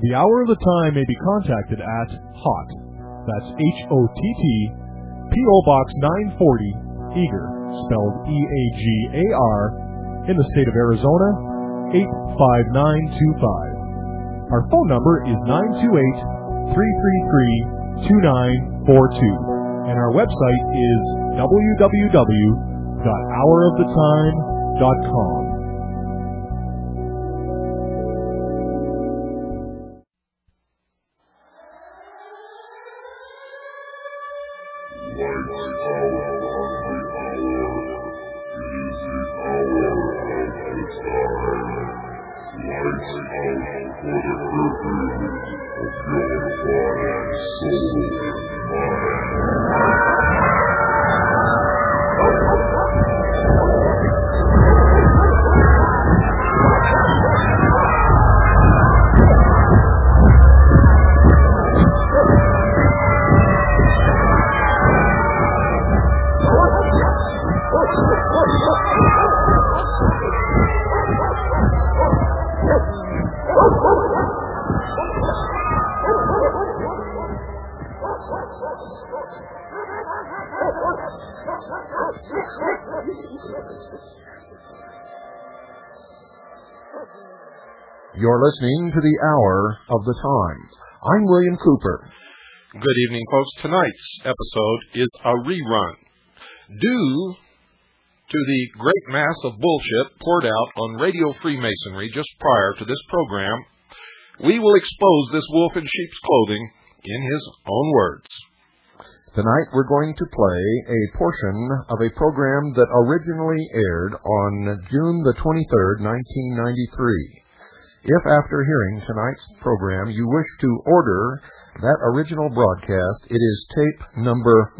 The Hour of the Time may be contacted at HOTT, that's H-O-T-T, P.O. Box 940, Eagar, spelled E-A-G-A-R, in the state of Arizona, 85925. Our phone number is 928-333-2942, and our website is www.houroftheTime.com. You're listening to the Hour of the Time. I'm William Cooper. Good evening, folks. Tonight's episode is a rerun. Due to the great mass of bullshit poured out on Radio Freemasonry just prior to this program, we will expose this wolf in sheep's clothing in his own words. Tonight we're going to play a portion of a program that originally aired on June the 23rd, 1993. If after hearing tonight's program you wish to order that original broadcast, it is tape number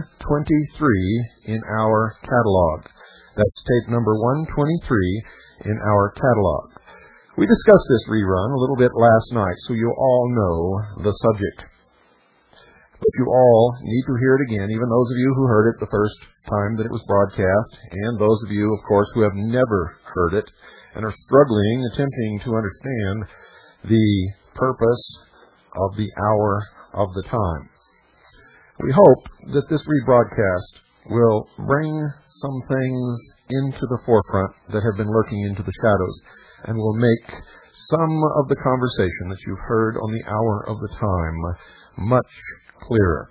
123 in our catalog. That's tape number 123 in our catalog. We discussed this rerun a little bit last night, so you all know the subject. But you all need to hear it again, even those of you who heard it the first time that it was broadcast, and those of you, of course, who have never heard it and are struggling, attempting to understand the purpose of the Hour of the Time. We hope that this rebroadcast will bring some things into the forefront that have been lurking into the shadows, and will make some of the conversation that you've heard on the Hour of the Time much clearer.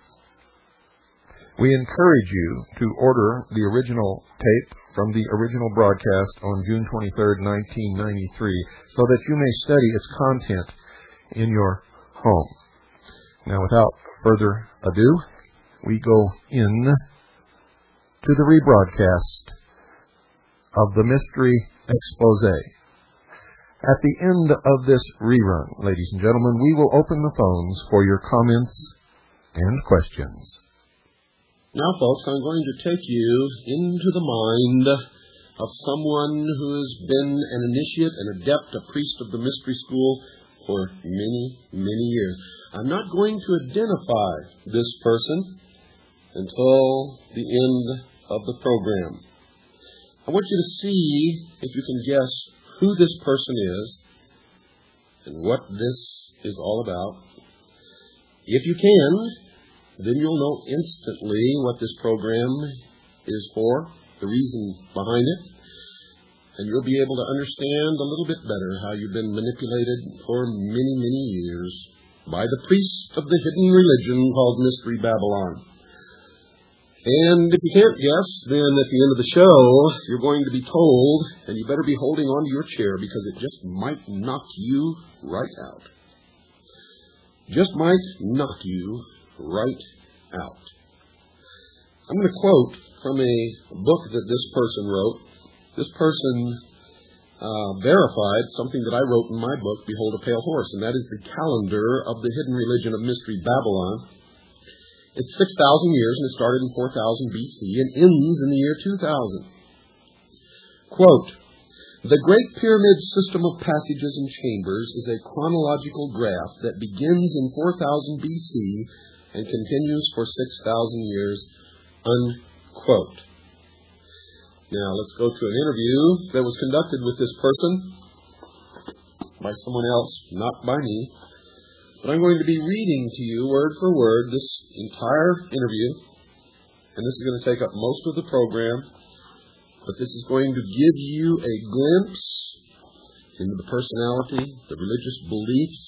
We encourage you to order the original tape from the original broadcast on June 23rd, 1993, so that you may study its content in your home. Now, without further ado, we go in to the rebroadcast of the Mystery Expose. At the end of this rerun, ladies and gentlemen, we will open the phones for your comments and questions. Now, folks, I'm going to take you into the mind of someone who has been an initiate, an adept, a priest of the mystery school for many, many years. I'm not going to identify this person until the end of the program. I want you to see if you can guess who this person is and what this is all about. If you can, then you'll know instantly what this program is for, the reason behind it, and you'll be able to understand a little bit better how you've been manipulated for many, many years by the priest of the hidden religion called Mystery Babylon. And if you can't guess, then at the end of the show, you're going to be told, and you better be holding on to your chair because it just might knock you right out. Just might knock you right out. I'm going to quote from a book that this person wrote. This person verified something that I wrote in my book, Behold a Pale Horse, and that is the calendar of the hidden religion of Mystery Babylon. It's 6,000 years, and it started in 4000 BC and ends in the year 2000. Quote, the Great Pyramid system of passages and chambers is a chronological graph that begins in 4000 BC and continues for 6,000 years, unquote. Now, let's go to an interview that was conducted with this person by someone else, not by me. But I'm going to be reading to you word for word this entire interview, and this is going to take up most of the program, but this is going to give you a glimpse into the personality, the religious beliefs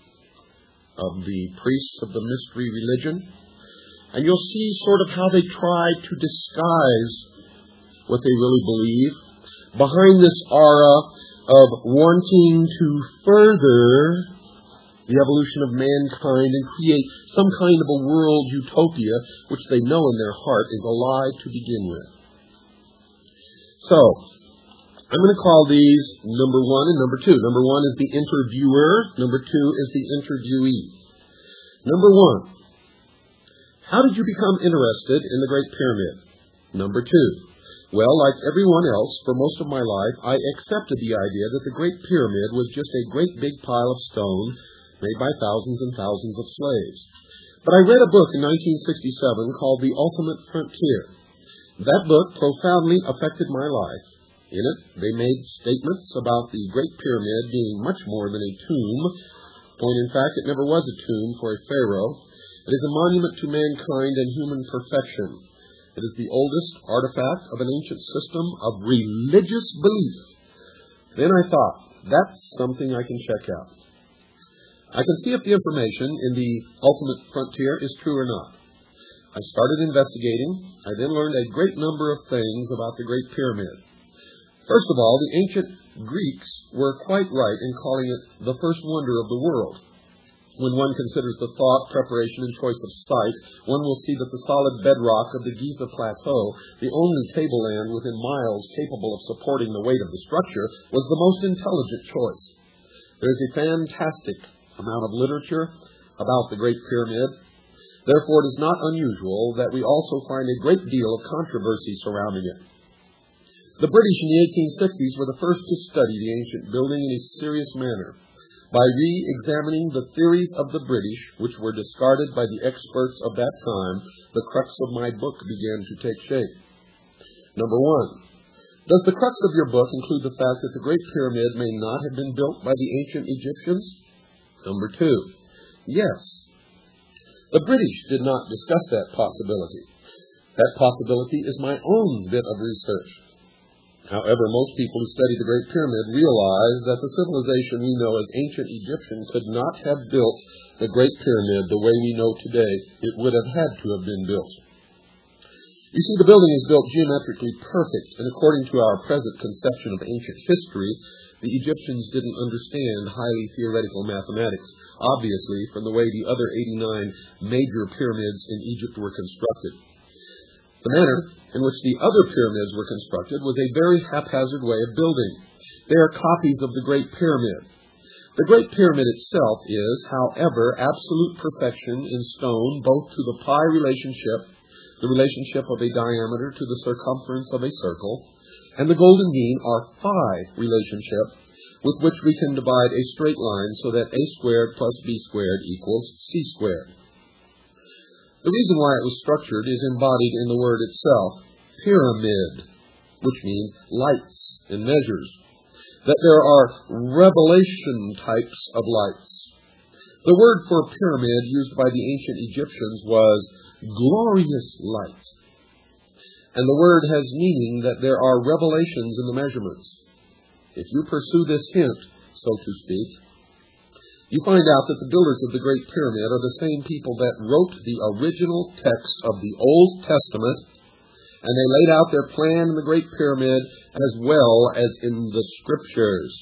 of the priests of the mystery religion, and you'll see sort of how they try to disguise what they really believe behind this aura of wanting to further the evolution of mankind and create some kind of a world utopia which they know in their heart is a lie to begin with. So, I'm going to call these number 1 and number 2. Number 1 is the interviewer. Number 2 is the interviewee. Number 1, how did you become interested in the Great Pyramid? Number 2, well, like everyone else, for most of my life, I accepted the idea that the Great Pyramid was just a great big pile of stone made by thousands and thousands of slaves. But I read a book in 1967 called The Ultimate Frontier. That book profoundly affected my life. In it, they made statements about the Great Pyramid being much more than a tomb, when in fact it never was a tomb for a pharaoh. It is a monument to mankind and human perfection. It is the oldest artifact of an ancient system of religious belief. Then I thought, that's something I can check out. I can see if the information in the Ultimate Frontier is true or not. I started investigating. I then learned a great number of things about the Great Pyramid. First of all, the ancient Greeks were quite right in calling it the first wonder of the world. When one considers the thought, preparation, and choice of site, one will see that the solid bedrock of the Giza Plateau, the only tableland within miles capable of supporting the weight of the structure, was the most intelligent choice. There is a fantastic amount of literature about the Great Pyramid. Therefore, it is not unusual that we also find a great deal of controversy surrounding it. The British in the 1860s were the first to study the ancient building in a serious manner. By re-examining the theories of the British, which were discarded by the experts of that time, the crux of my book began to take shape. Number 1. Does the crux of your book include the fact that the Great Pyramid may not have been built by the ancient Egyptians? Number 2. Yes. The British did not discuss that possibility. That possibility is my own bit of research. However, most people who study the Great Pyramid realize that the civilization we know as ancient Egyptian could not have built the Great Pyramid the way we know today. It would have had to have been built. You see, the building is built geometrically perfect, and according to our present conception of ancient history, the Egyptians didn't understand highly theoretical mathematics, obviously, from the way the other 89 major pyramids in Egypt were constructed. The manner in which the other pyramids were constructed was a very haphazard way of building. They are copies of the Great Pyramid. The Great Pyramid itself is, however, absolute perfection in stone, both to the pi relationship, the relationship of a diameter to the circumference of a circle, and the golden mean or phi relationship, with which we can divide a straight line so that a squared plus b squared equals c squared. The reason why it was structured is embodied in the word itself, pyramid, which means lights and measures. That there are revelation types of lights. The word for pyramid used by the ancient Egyptians was glorious light. And the word has meaning that there are revelations in the measurements. If you pursue this hint, so to speak, you find out that the builders of the Great Pyramid are the same people that wrote the original text of the Old Testament, and they laid out their plan in the Great Pyramid as well as in the Scriptures.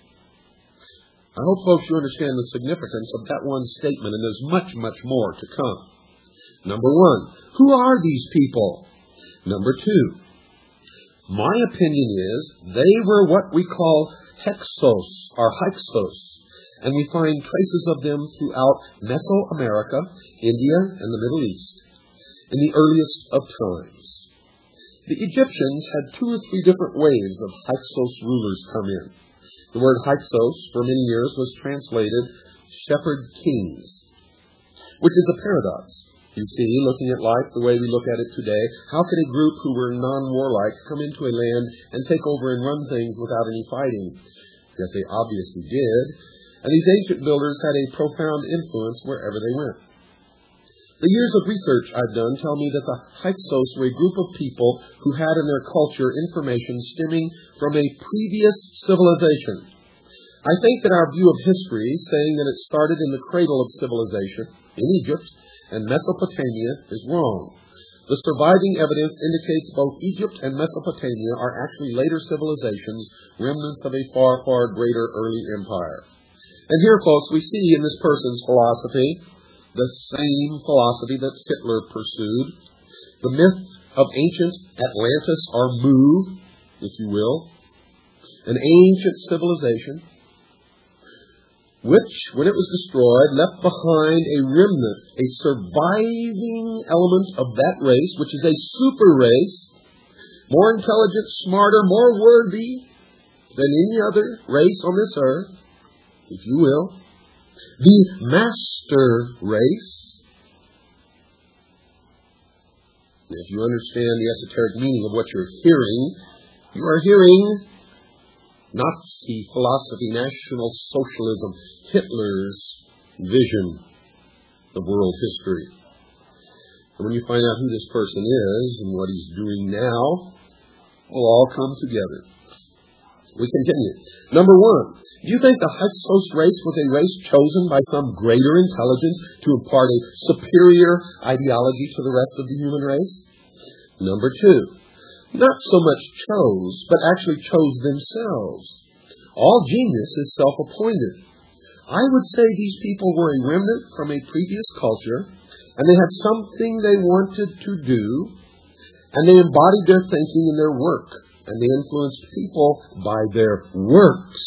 I hope, folks, you understand the significance of that one statement, and there's much, much more to come. Number 1, who are these people? Number 2, my opinion is they were what we call Hyksos or Hyksos. And we find traces of them throughout Mesoamerica, India, and the Middle East, in the earliest of times. The Egyptians had 2 or 3 different ways of Hyksos rulers come in. The word Hyksos, for many years, was translated shepherd kings, which is a paradox. You see, looking at life the way we look at it today, how could a group who were non-warlike come into a land and take over and run things without any fighting? Yet they obviously did. and these ancient builders had a profound influence wherever they went. The years of research I've done tell me that the Hyksos were a group of people who had in their culture information stemming from a previous civilization. I think that our view of history, saying that it started in the cradle of civilization in Egypt and Mesopotamia, is wrong. The surviving evidence indicates both Egypt and Mesopotamia are actually later civilizations, remnants of a far, far greater early empire. And here, folks, we see in this person's philosophy the same philosophy that Hitler pursued. The myth of ancient Atlantis, or Mu, if you will, an ancient civilization, which, when it was destroyed, left behind a remnant, a surviving element of that race, which is a super race, more intelligent, smarter, more worthy than any other race on this earth, if you will. The master race. If you understand the esoteric meaning of what you're hearing, you are hearing Nazi philosophy, National Socialism, Hitler's vision of world history. And when you find out who this person is and what he's doing now, it will all come together. We continue. Number one, do you think the Hyksos race was a race chosen by some greater intelligence to impart a superior ideology to the rest of the human race? Number two, not so much chose, but actually chose themselves. All genius is self-appointed. I would say these people were a remnant from a previous culture, and they had something they wanted to do, and they embodied their thinking in their work, and they influenced people by their works.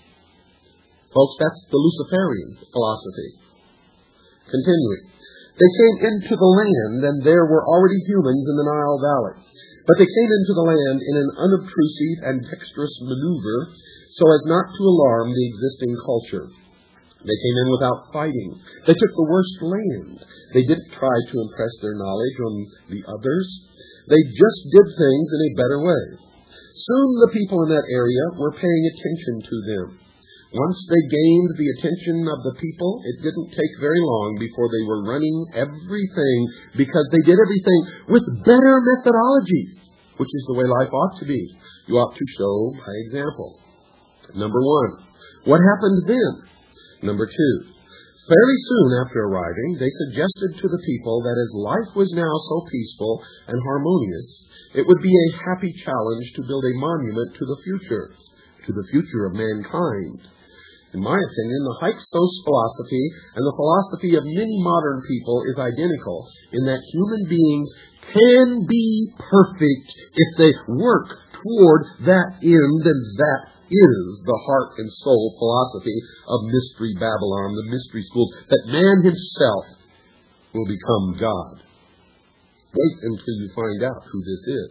Folks, that's the Luciferian philosophy. Continuing. They came into the land, and there were already humans in the Nile Valley. But they came into the land in an unobtrusive and dexterous maneuver so as not to alarm the existing culture. They came in without fighting. They took the worst land. They didn't try to impress their knowledge on the others. They just did things in a better way. Soon the people in that area were paying attention to them. Once they gained the attention of the people, it didn't take very long before they were running everything, because they did everything with better methodology, which is the way life ought to be. You ought to show by example. Number one, what happened then? Number two, fairly soon after arriving, they suggested to the people that as life was now so peaceful and harmonious, it would be a happy challenge to build a monument to the future of mankind. In my opinion, the Hyksos philosophy and the philosophy of many modern people is identical in that human beings can be perfect if they work toward that end, and that is the heart and soul philosophy of Mystery Babylon, the mystery school, that man himself will become God. Wait until you find out who this is.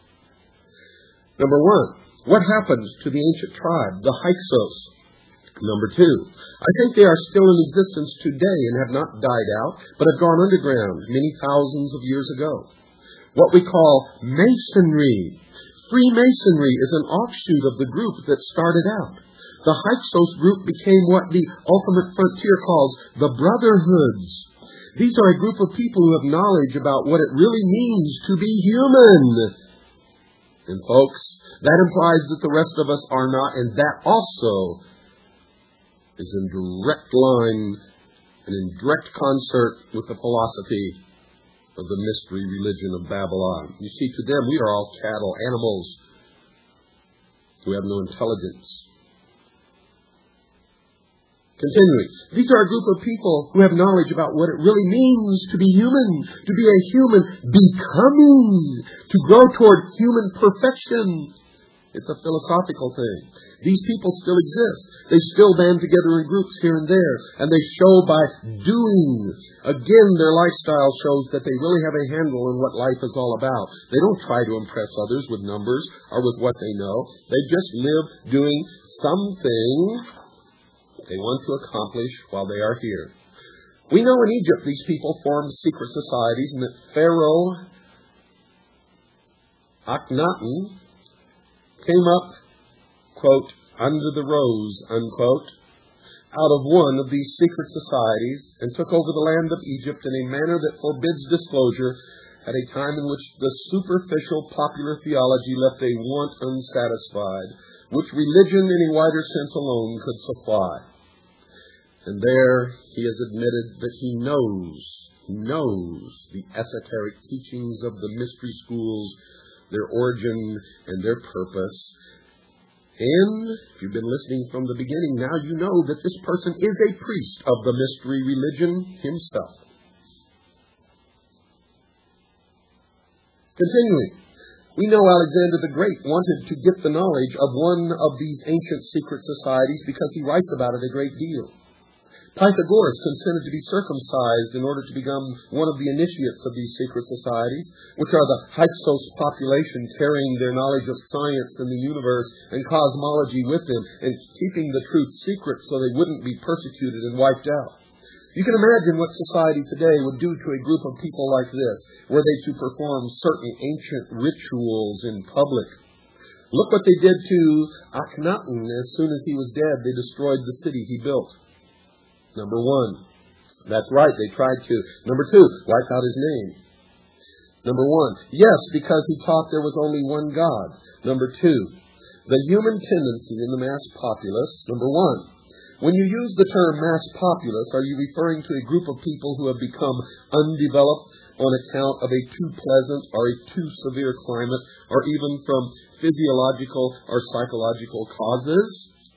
Number one, what happened to the ancient tribe, the Hyksos? Number two, I think they are still in existence today and have not died out, but have gone underground many thousands of years ago. What we call Masonry. Freemasonry is an offshoot of the group that started out. The Hyksos group became what the Ultimate Frontier calls the Brotherhoods. These are a group of people who have knowledge about what it really means to be human. And folks, that implies that the rest of us are not, and that also is in direct line and in direct concert with the philosophy of the mystery religion of Babylon. You see, to them, we are all cattle, animals who have no intelligence. Continuing, these are a group of people who have knowledge about what it really means to be human, to be a human becoming, to grow toward human perfection. It's a philosophical thing. These people still exist. They still band together in groups here and there, and they show by doing. Again, their lifestyle shows that they really have a handle on what life is all about. They don't try to impress others with numbers or with what they know. They just live doing something they want to accomplish while they are here. We know in Egypt these people formed secret societies, and that Pharaoh Akhenaten came up, quote, under the rose, unquote. out of one of these secret societies and took over the land of Egypt in a manner that forbids disclosure at a time in which the superficial popular theology left a want unsatisfied, which religion in a wider sense alone could supply. And there he has admitted that he knows the esoteric teachings of the mystery schools, their origin and their purpose. And if you've been listening from the beginning, now you know that this person is a priest of the mystery religion himself. Continuing, we know Alexander the Great wanted to get the knowledge of one of these ancient secret societies because he writes about it a great deal. Pythagoras consented to be circumcised in order to become one of the initiates of these secret societies, which are the Hyksos population carrying their knowledge of science and the universe and cosmology with them and keeping the truth secret so they wouldn't be persecuted and wiped out. You can imagine what society today would do to a group of people like this, were they to perform certain ancient rituals in public. Look what they did to Akhenaten. As soon as he was dead, they destroyed the city he built. Number one. That's right, they tried to. Number two, wipe out his name. Number one, yes, because he taught there was only one God. Number two, the human tendency in the mass populace. Number one, when you use the term mass populace, are you referring to a group of people who have become undeveloped on account of a too pleasant or a too severe climate, or even from physiological or psychological causes?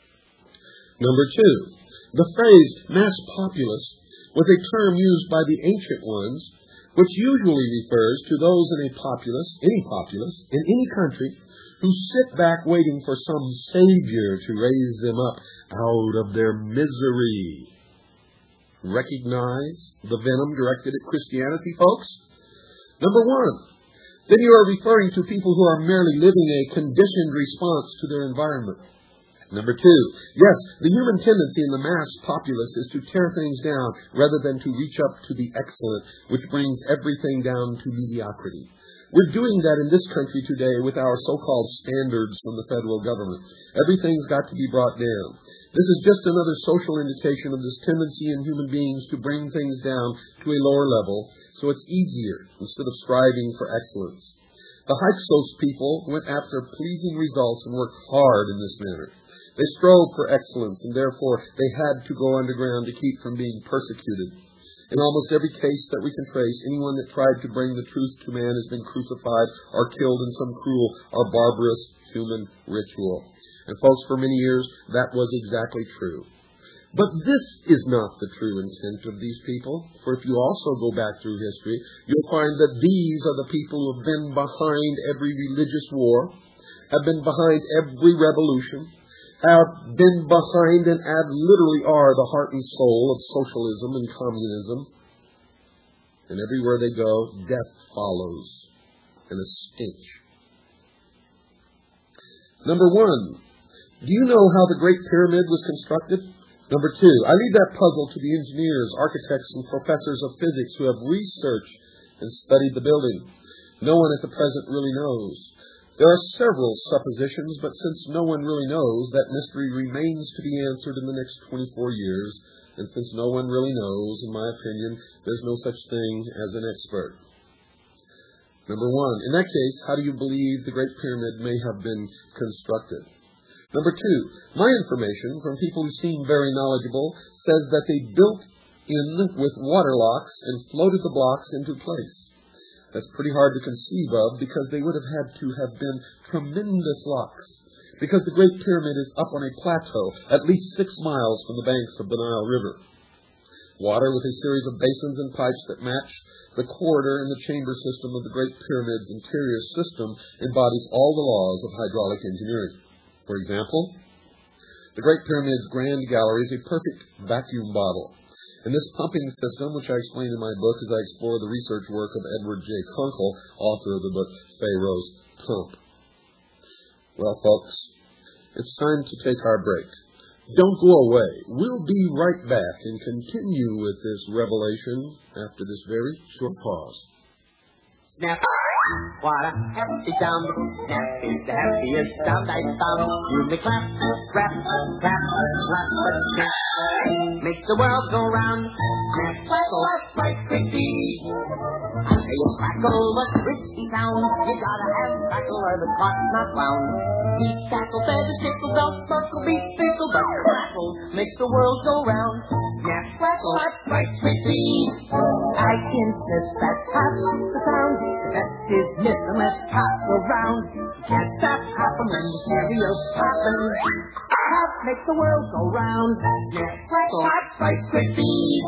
Number two, the phrase mass populace was a term used by the ancient ones, which usually refers to those in a populace, in any country, who sit back waiting for some savior to raise them up out of their misery. Recognize the venom directed at Christianity, folks? Number one, then you are referring to people who are merely living a conditioned response to their environment. Number two, yes, the human tendency in the mass populace is to tear things down rather than to reach up to the excellent, which brings everything down to mediocrity. We're doing that in this country today with our so-called standards from the federal government. Everything's got to be brought down. This is just another social indication of this tendency in human beings to bring things down to a lower level so it's easier instead of striving for excellence. The Hyksos people went after pleasing results and worked hard in this manner. They strove for excellence, and therefore they had to go underground to keep from being persecuted. In almost every case that we can trace, anyone that tried to bring the truth to man has been crucified or killed in some cruel or barbarous human ritual. And folks, for many years, that was exactly true. But this is not the true intent of these people. For if you also go back through history, you'll find that these are the people who have been behind every religious war, have been behind every revolution, have been behind and literally are the heart and soul of socialism and communism. And everywhere they go, death follows and a stench. Number one, do you know how the Great Pyramid was constructed? Number two, I leave that puzzle to the engineers, architects, and professors of physics who have researched and studied the building. No one at the present really knows. There are several suppositions, but since no one really knows, that mystery remains to be answered in the next 24 years. And since no one really knows, in my opinion, there's no such thing as an expert. Number one, in that case, how do you believe the Great Pyramid may have been constructed? Number two, my information from people who seem very knowledgeable says that they built in with water locks and floated the blocks into place. That's pretty hard to conceive of because they would have had to have been tremendous locks. Because the Great Pyramid is up on a plateau at least 6 miles from the banks of the Nile River. Water with a series of basins and pipes that match the corridor and the chamber system of the Great Pyramid's interior system embodies all the laws of hydraulic engineering. For example, the Great Pyramid's Grand Gallery is a perfect vacuum bottle. And this pumping system, which I explain in my book as I explore the research work of Edward J. Kunkel, author of the book Pharaoh's Pump. Well, folks, it's time to take our break. Don't go away. We'll be right back and continue with this revelation after this very short pause. Snap. What a happy sound. Snap is the happiest sound I found. You may clap, clap, clap, clap, but snap makes the world go round. Snap, crackle, Rice Krispies. I say a crackle, a crispy sound. You gotta have crackle or the clock's not wound. Each crackle, feather, sickle, belt, buckle, beat, pickle, but crackle makes the world go round. Snap, crackle, Rice Krispies. I insist that that's the sound. The best is miss unless pops around. You can't stop hopping when the cereal's popping. Pop makes the world go round. Snap, crackle, Rice Krispies.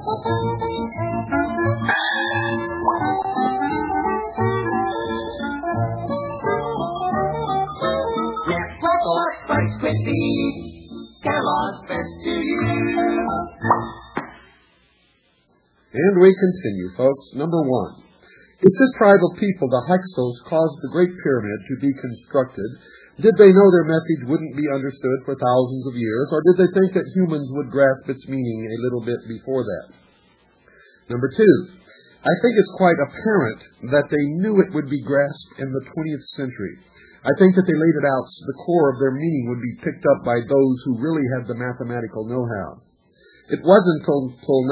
Snap, crackle, Rice Krispies. Kellogg's best to you. And we continue, folks. Number 1. If this tribe of people, the Hyksos, caused the Great Pyramid to be constructed, did they know their message wouldn't be understood for thousands of years, or did they think that humans would grasp its meaning a little bit before that? Number 2. I think it's quite apparent that they knew it would be grasped in the 20th century. I think that they laid it out so the core of their meaning would be picked up by those who really had the mathematical know-how. It wasn't until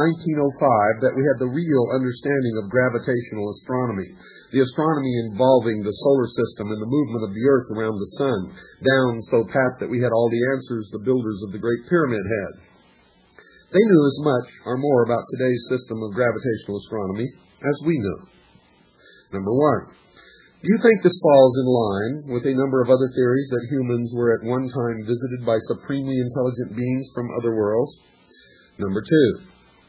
1905 that we had the real understanding of gravitational astronomy, the astronomy involving the solar system and the movement of the Earth around the sun, down so pat that we had all the answers the builders of the Great Pyramid had. They knew as much or more about today's system of gravitational astronomy as we knew. Number 1. Do you think this falls in line with a number of other theories that humans were at one time visited by supremely intelligent beings from other worlds? Number 2.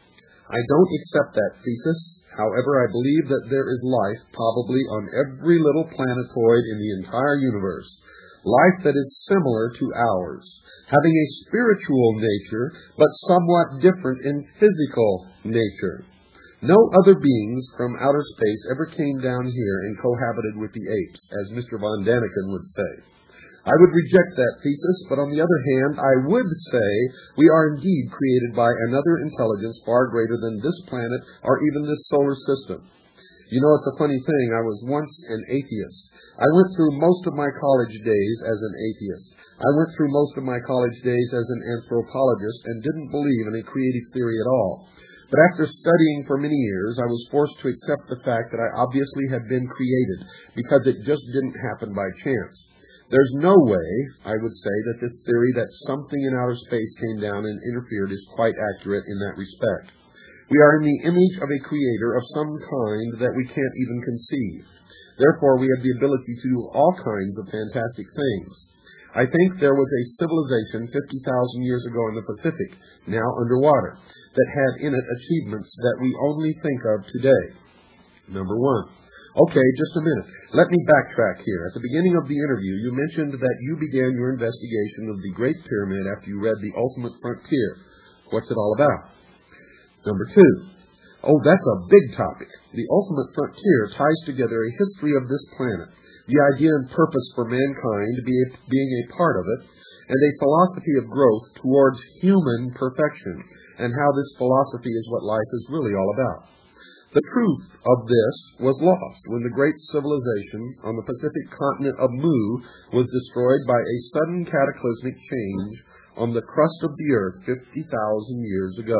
I don't accept that thesis. However, I believe that there is life probably on every little planetoid in the entire universe. Life that is similar to ours, having a spiritual nature, but somewhat different in physical nature. No other beings from outer space ever came down here and cohabited with the apes, as Mr. von Daniken would say. I would reject that thesis, but on the other hand, I would say we are indeed created by another intelligence far greater than this planet or even this solar system. You know, it's a funny thing. I was once an atheist. I went through most of my college days as an atheist. I went through most of my college days as an anthropologist and didn't believe in a creative theory at all. But after studying for many years, I was forced to accept the fact that I obviously had been created because it just didn't happen by chance. There's no way, I would say, that this theory that something in outer space came down and interfered is quite accurate in that respect. We are in the image of a creator of some kind that we can't even conceive. Therefore, we have the ability to do all kinds of fantastic things. I think there was a civilization 50,000 years ago in the Pacific, now underwater, that had in it achievements that we only think of today. Number 1. Okay, just a minute. Let me backtrack here. At the beginning of the interview, you mentioned that you began your investigation of the Great Pyramid after you read The Ultimate Frontier. What's it all about? Number 2. Oh, that's a big topic. The Ultimate Frontier ties together a history of this planet, the idea and purpose for mankind being a part of it, and a philosophy of growth towards human perfection, and how this philosophy is what life is really all about. The truth of this was lost when the great civilization on the Pacific continent of Mu was destroyed by a sudden cataclysmic change on the crust of the earth 50,000 years ago.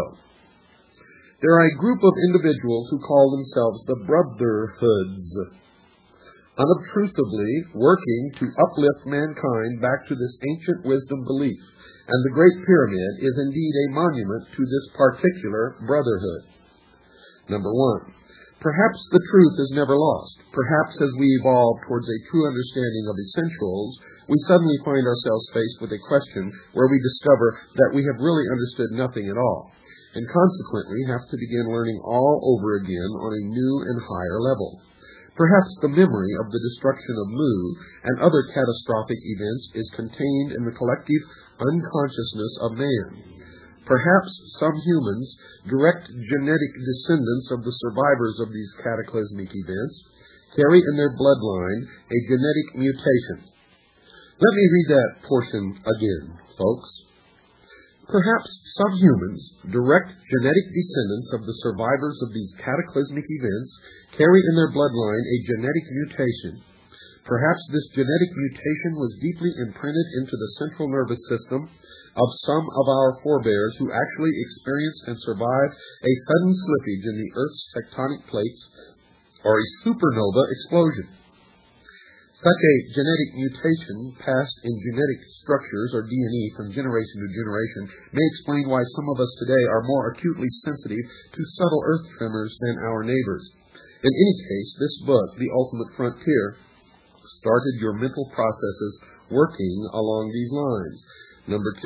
There are a group of individuals who call themselves the Brotherhoods, unobtrusively working to uplift mankind back to this ancient wisdom belief, and the Great Pyramid is indeed a monument to this particular brotherhood. Number 1. Perhaps the truth is never lost. Perhaps as we evolve towards a true understanding of essentials, we suddenly find ourselves faced with a question where we discover that we have really understood nothing at all, and consequently have to begin learning all over again on a new and higher level. Perhaps the memory of the destruction of Mu and other catastrophic events is contained in the collective unconsciousness of man. Perhaps some humans, direct genetic descendants of the survivors of these cataclysmic events, carry in their bloodline a genetic mutation. Let me read that portion again, folks. Perhaps some humans, direct genetic descendants of the survivors of these cataclysmic events, carry in their bloodline a genetic mutation. Perhaps this genetic mutation was deeply imprinted into the central nervous system of some of our forebears who actually experienced and survived a sudden slippage in the Earth's tectonic plates or a supernova explosion. Such a genetic mutation passed in genetic structures or DNA from generation to generation may explain why some of us today are more acutely sensitive to subtle earth tremors than our neighbors. In any case, this book, The Ultimate Frontier, started your mental processes working along these lines. Number 2.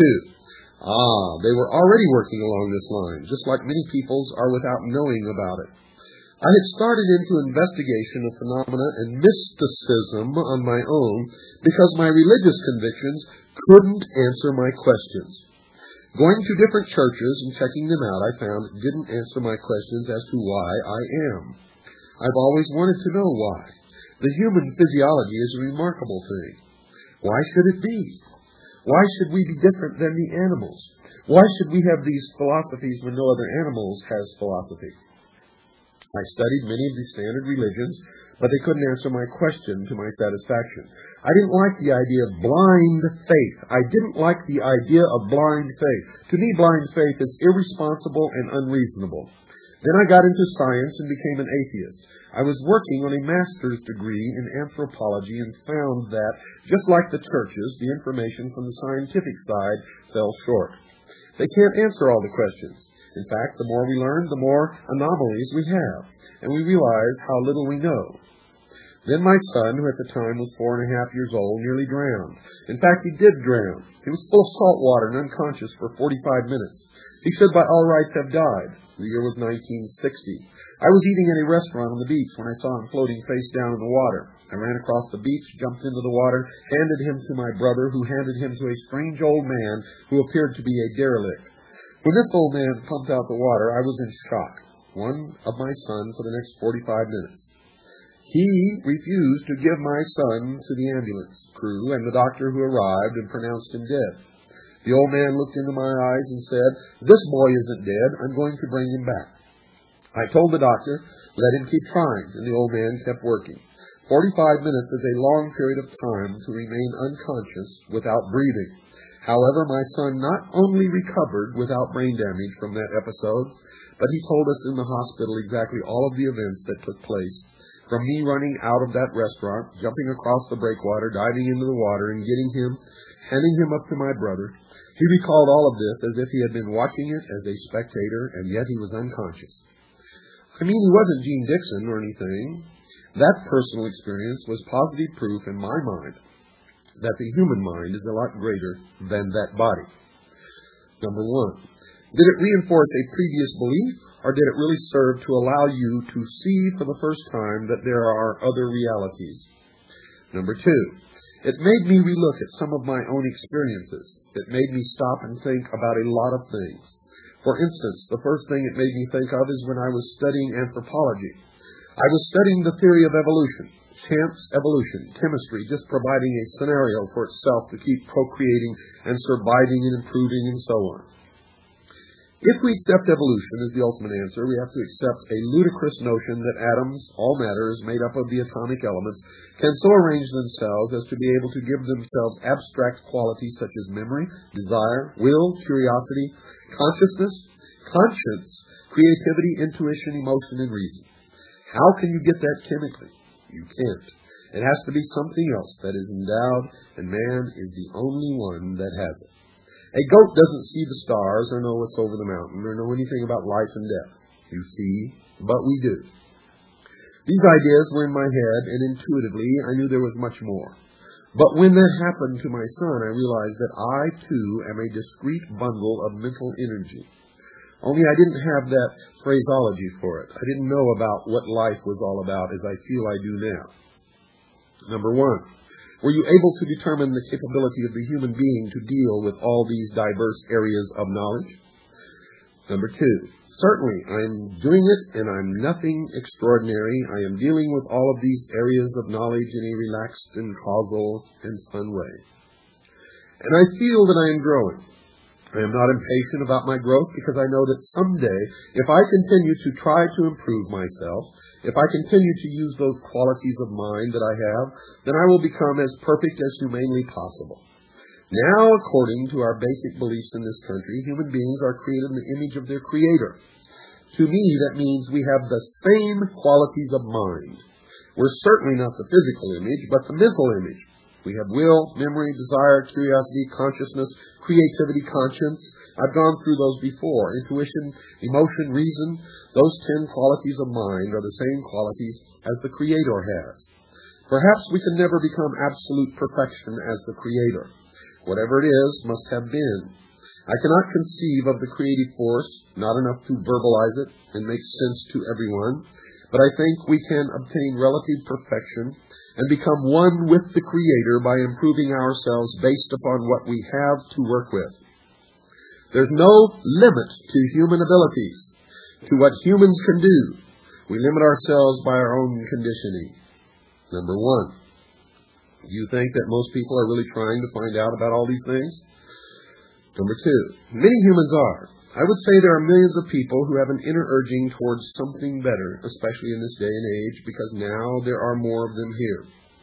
They were already working along this line, just like many peoples are without knowing about it. I had started into investigation of phenomena and mysticism on my own because my religious convictions couldn't answer my questions. Going to different churches and checking them out, I found it didn't answer my questions as to why I am. I've always wanted to know why. The human physiology is a remarkable thing. Why should it be? Why should we be different than the animals? Why should we have these philosophies when no other animals has philosophy? I studied many of the standard religions, but they couldn't answer my question to my satisfaction. I didn't like the idea of blind faith. I didn't like the idea of blind faith. To me, blind faith is irresponsible and unreasonable. Then I got into science and became an atheist. I was working on a master's degree in anthropology and found that, just like the churches, the information from the scientific side fell short. They can't answer all the questions. In fact, the more we learn, the more anomalies we have, and we realize how little we know. Then my son, who at the time was 4.5 years old, nearly drowned. In fact, he did drown. He was full of salt water and unconscious for 45 minutes. He should by all rights have died. The year was 1960. I was eating at a restaurant on the beach when I saw him floating face down in the water. I ran across the beach, jumped into the water, handed him to my brother, who handed him to a strange old man who appeared to be a derelict. When this old man pumped out the water, I was in shock, one of my son, for the next 45 minutes. He refused to give my son to the ambulance crew and the doctor who arrived and pronounced him dead. The old man looked into my eyes and said, "This boy isn't dead. I'm going to bring him back." I told the doctor, "Let him keep trying," and the old man kept working. 45 minutes is a long period of time to remain unconscious without breathing. However, my son not only recovered without brain damage from that episode, but he told us in the hospital exactly all of the events that took place. From me running out of that restaurant, jumping across the breakwater, diving into the water, and getting him, handing him up to my brother. He recalled all of this as if he had been watching it as a spectator, and yet he was unconscious. I mean, he wasn't Gene Dixon or anything. That personal experience was positive proof in my mind that the human mind is a lot greater than that body. Number 1, did it reinforce a previous belief, or did it really serve to allow you to see for the first time that there are other realities? Number 2, it made me relook at some of my own experiences. It made me stop and think about a lot of things. For instance, the first thing it made me think of is when I was studying anthropology. I was studying the theory of evolution. Chance evolution, chemistry just providing a scenario for itself to keep procreating and surviving and improving and so on. If we accept evolution as the ultimate answer, we have to accept a ludicrous notion that atoms, all matter, is made up of the atomic elements, can so arrange themselves as to be able to give themselves abstract qualities such as memory, desire, will, curiosity, consciousness, conscience, creativity, intuition, emotion, and reason. How can you get that chemically? You can't. It has to be something else that is endowed, and man is the only one that has it. A goat doesn't see the stars or know what's over the mountain or know anything about life and death. You see, but we do. These ideas were in my head, and intuitively I knew there was much more. But when that happened to my son, I realized that I, too, am a discrete bundle of mental energy. Only I didn't have that phraseology for it. I didn't know about what life was all about as I feel I do now. Number 1, were you able to determine the capability of the human being to deal with all these diverse areas of knowledge? Number 2, certainly I'm doing it and I'm nothing extraordinary. I am dealing with all of these areas of knowledge in a relaxed and causal and fun way. And I feel that I am growing. I am not impatient about my growth because I know that someday, if I continue to try to improve myself, if I continue to use those qualities of mind that I have, then I will become as perfect as humanly possible. Now, according to our basic beliefs in this country, human beings are created in the image of their Creator. To me, that means we have the same qualities of mind. We're certainly not the physical image, but the mental image. We have will, memory, desire, curiosity, consciousness, creativity, conscience. I've gone through those before. Intuition, emotion, reason. Those 10 qualities of mind are the same qualities as the Creator has. Perhaps we can never become absolute perfection as the Creator. Whatever it is must have been. I cannot conceive of the creative force, not enough to verbalize it and make sense to everyone, but I think we can obtain relative perfection and become one with the Creator by improving ourselves based upon what we have to work with. There's no limit to human abilities, to what humans can do. We limit ourselves by our own conditioning. Number 1, do you think that most people are really trying to find out about all these things? Number 2, many humans are. I would say there are millions of people who have an inner urging towards something better, especially in this day and age, because now there are more of them here.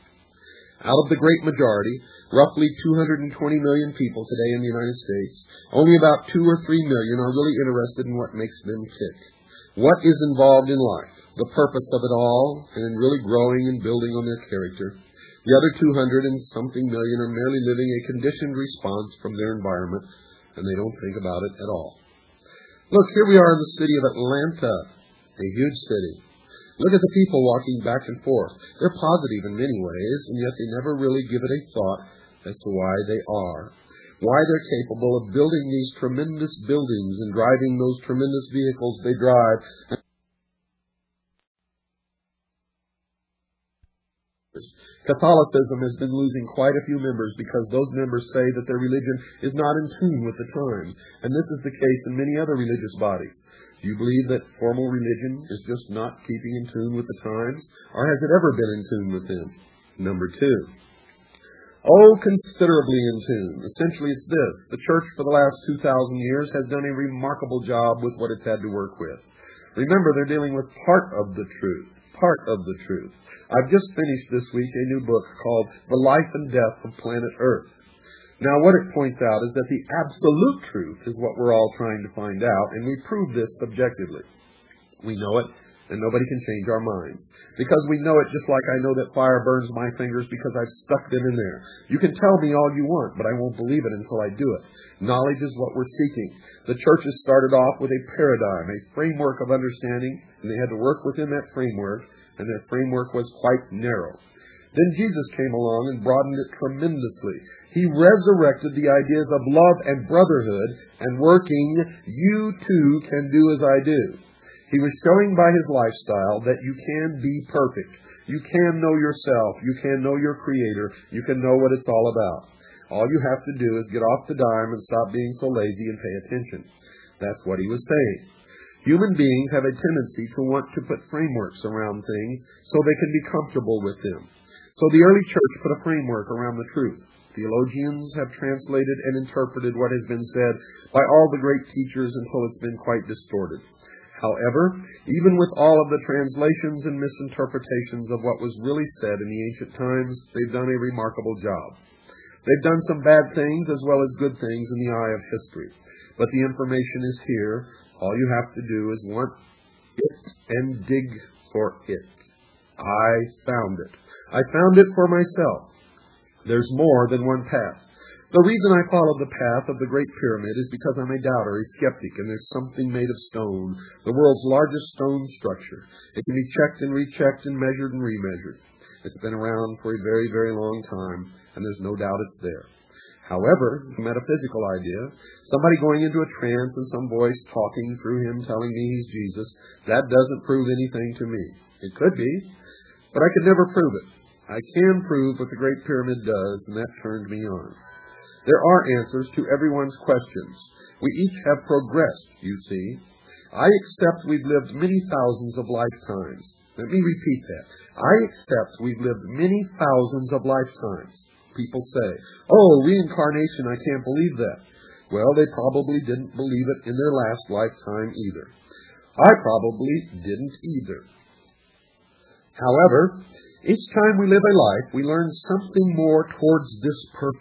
Out of the great majority, roughly 220 million people today in the United States, only about 2 or 3 million are really interested in what makes them tick. What is involved in life, the purpose of it all, and in really growing and building on their character. The other 200 and something million are merely living a conditioned response from their environment, and they don't think about it at all. Look, here we are in the city of Atlanta, a huge city. Look at the people walking back and forth. They're positive in many ways, and yet they never really give it a thought as to why they are. Why they're capable of building these tremendous buildings and driving those tremendous vehicles they drive. Catholicism has been losing quite a few members because those members say that their religion is not in tune with the times, and this is the case in many other religious bodies. Do you believe that formal religion is just not keeping in tune with the times, or has it ever been in tune with them? Number 2. Oh, considerably in tune. Essentially it's this. The church for the last 2,000 years has done a remarkable job with what it's had to work with. Remember, they're dealing with part of the truth. Part of the truth. I've just finished this week a new book called The Life and Death of Planet Earth. Now, what it points out is that the absolute truth is what we're all trying to find out, and we prove this subjectively. We know it, and nobody can change our minds. Because we know it just like I know that fire burns my fingers because I've stuck them in there. You can tell me all you want, but I won't believe it until I do it. Knowledge is what we're seeking. The churches started off with a paradigm, a framework of understanding, and they had to work within that framework, and that framework was quite narrow. Then Jesus came along and broadened it tremendously. He resurrected the ideas of love and brotherhood, and working, you too can do as I do. He was showing by his lifestyle that you can be perfect. You can know yourself. You can know your Creator. You can know what it's all about. All you have to do is get off the dime and stop being so lazy and pay attention. That's what he was saying. Human beings have a tendency to want to put frameworks around things so they can be comfortable with them. So the early church put a framework around the truth. Theologians have translated and interpreted what has been said by all the great teachers until it's been quite distorted. However, even with all of the translations and misinterpretations of what was really said in the ancient times, they've done a remarkable job. They've done some bad things as well as good things in the eye of history. But the information is here. All you have to do is want it and dig for it. I found it. I found it for myself. There's more than one path. The reason I followed the path of the Great Pyramid is because I'm a doubter, a skeptic, and there's something made of stone, the world's largest stone structure. It can be checked and rechecked and measured and remeasured. It's been around for a very, very long time, and there's no doubt it's there. However, the metaphysical idea, somebody going into a trance and some voice talking through him telling me he's Jesus, that doesn't prove anything to me. It could be, but I could never prove it. I can prove what the Great Pyramid does, and that turned me on. There are answers to everyone's questions. We each have progressed, you see. I accept we've lived many thousands of lifetimes. Let me repeat that. I accept we've lived many thousands of lifetimes. People say, oh, reincarnation, I can't believe that. Well, they probably didn't believe it in their last lifetime either. I probably didn't either. However, each time we live a life, we learn something more towards this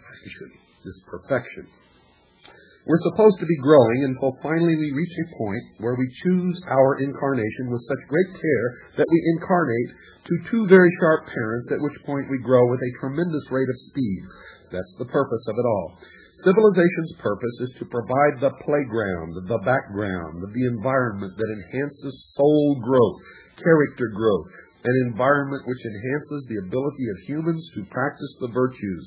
perfection. We're supposed to be growing until finally we reach a point where we choose our incarnation with such great care that we incarnate to two very sharp parents, at which point we grow with a tremendous rate of speed. That's the purpose of it all. Civilization's purpose is to provide the playground, the background, the environment that enhances soul growth, character growth, an environment which enhances the ability of humans to practice the virtues.